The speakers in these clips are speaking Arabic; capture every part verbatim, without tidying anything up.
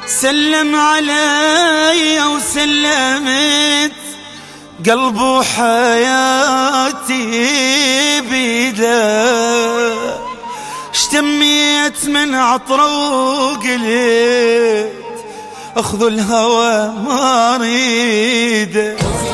سلم علي وسلمت قلب وحياتي بيده، اشتميت من عطره وقلت اخذ الهوى ما اريده،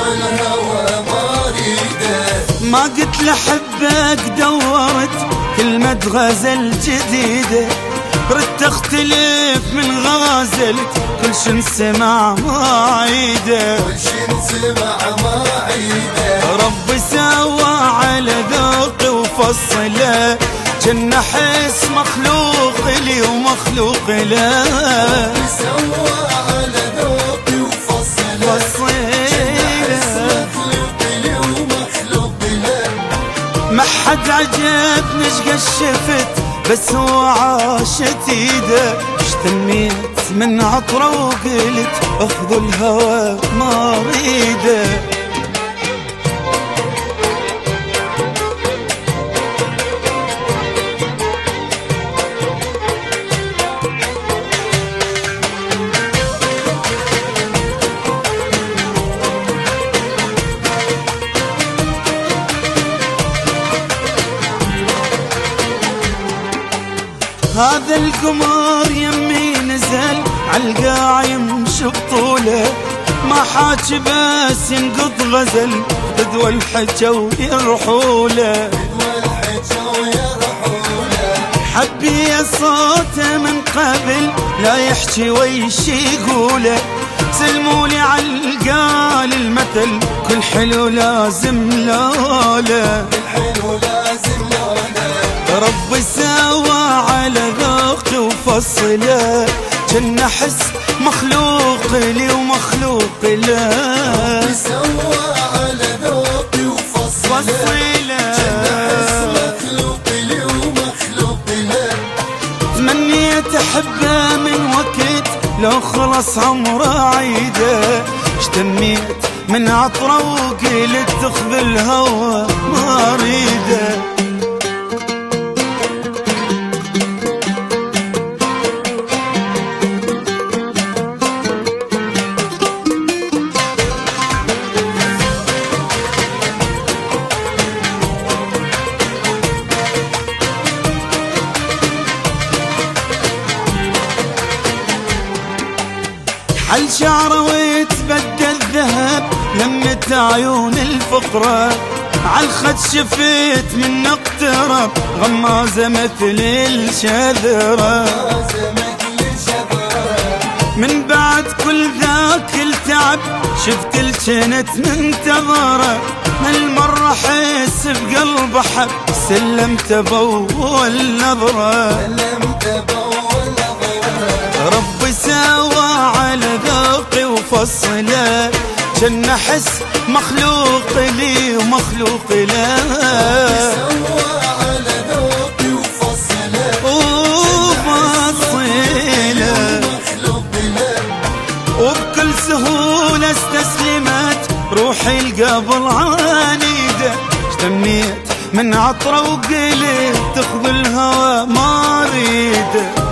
ما قلت لحبك دورت كلمة غزل جديدة، ردت اختلف من غازلك كل شي انسمع ما عيده، كل شي انسمع ما عيده. ربي سوى على ذوقي وفصله، جنة حس مخلوق لي ومخلوق له، ربي سوى على ذوقي وفصله، جنة حس مخلوق لي ومخلوق له. ما حد عجبني شقد شفت بس هو عاشت ايده، اشتميت من عطره وقلت اخذ الهوى ما اريده. هذا القمر يمي نزل عالقاع يمشي بطوله، ما حاج بس ينقض غزل بدوى الحجا ويرحوله، حبي صوته من قبل لا يحكي ويش يقوله، سلمولي عالقال المثل كل حلو لازم لوله، ربي سوى على ذوقي وفصله، جنة حس مخلوق لي ومخلوق له، ربي سوى على ذوقي وفصله، جنة حس مخلوق لي ومخلوق له. تمنيت احبه من وقت لو خلص عمره عيده، اشتميت من عطره وقلت تخذ الهوى ما اريده. حل شعره ويتبدل ذهب لمت عيون الفقرة، عالخد شفت من اقترب غمازة مثل الشذرة، من بعد كل ذاك التعب شفت الجنت منتظرة، هالمرة حس بقلب حب سلمت بأول نظرة، ربي سوى على ذوقي وفصله، جنة حس مخلوق لي ومخلوق له، ربي سوى على ذوقي وفصله، وفصله ومخلوق له. وبكل سهولة استسلمت روحي القبل عنيده، اشتميت من عطره وقلت تاخذ الهوى ما اريده.